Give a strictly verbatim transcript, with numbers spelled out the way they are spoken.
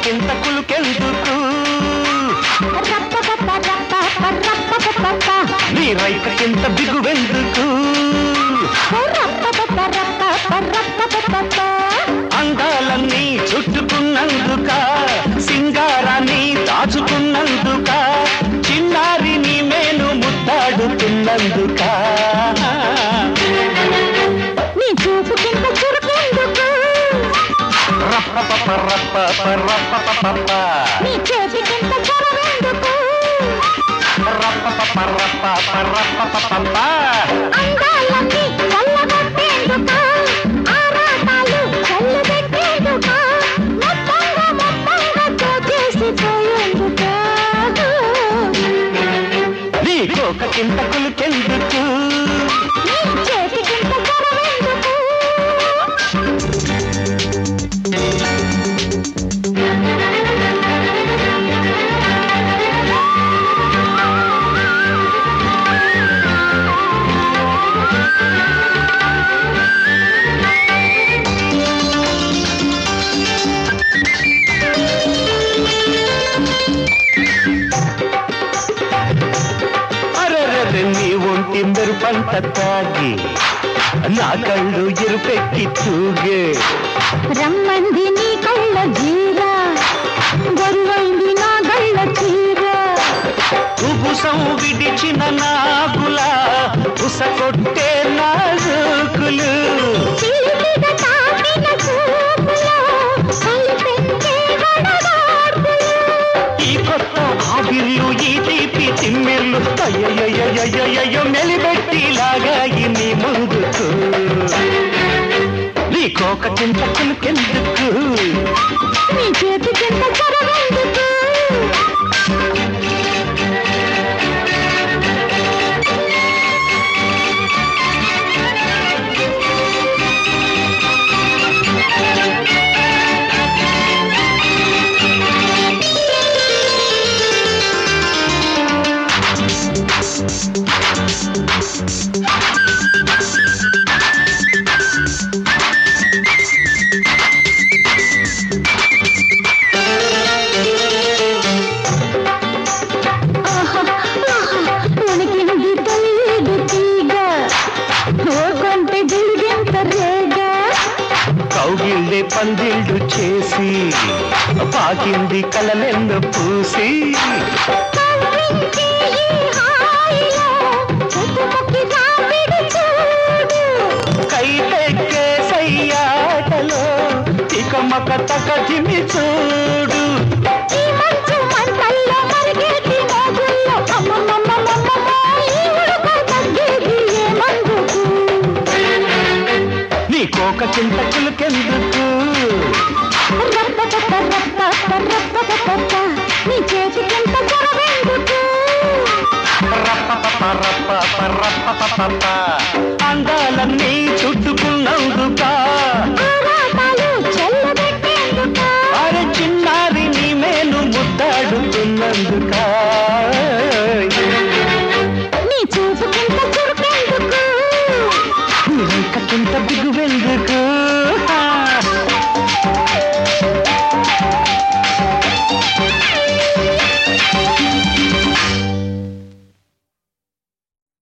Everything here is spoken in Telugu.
కోకకింత కులుకెందుకు నీ రైకకింత బిగువెందుకు అందాలన్నీ చుట్టుకున్నందుక సింగారాన్ని దాచుకున్నందుక చిన్నారి నీ మేను ముద్దాడుతున్నందుక నీ చూపుకింత చురుకెందుకు రప్ప రప్ప రప్ప నీ చేతికింత చొరవెందుకు రప్ప రప్ప రప్ప అందాలన్నీ చల్లగొట్టేందుకు ఆరాటాలు చల్లబెట్టేందుకు మొత్తంగా మొత్తంగా దోచేసిపోయేందుకు నీ కోకకింత కులుకెందుకు నీ చేతికింత చొరవెందుకు నీ ఒంటి మెరుపంత తాగి నా కళ్ళు ఎరుపెక్కి తూగే రమ్మంది నీ కళ్ళ జీరా గొరువైంది నా గళ్ళ చీర ఉబుసం విడిచిన నాగులా ఉసకొట్టే నాజుకులు చీలిక తాకిన చూపులో కలిపెంచే వడగాడ్పులు ఈ కొత్త ఆవిర్లు ఈ తీపి తిమ్మిర్లు అయ్యయ్యయ్యయ్యయ్యో మెలిబెట్టిలాగా నీ ముందుకు నీ కోక చింత కులుకెందుకు నీ చేతికింత చొరవెందుకు కౌగిళ్ళే పందిళ్ళు చేసి పాకింది కలలెన్న పూసి కైతెక్కే సయ్యాటలో తికమక తకజిమి చూడు నీ కోక చింత కులుకెందుకు నీ చేతికింత చొరవెందుకు రప్ప రప్ప రప్ప అందాలన్నీ చుట్టుకున్నందుక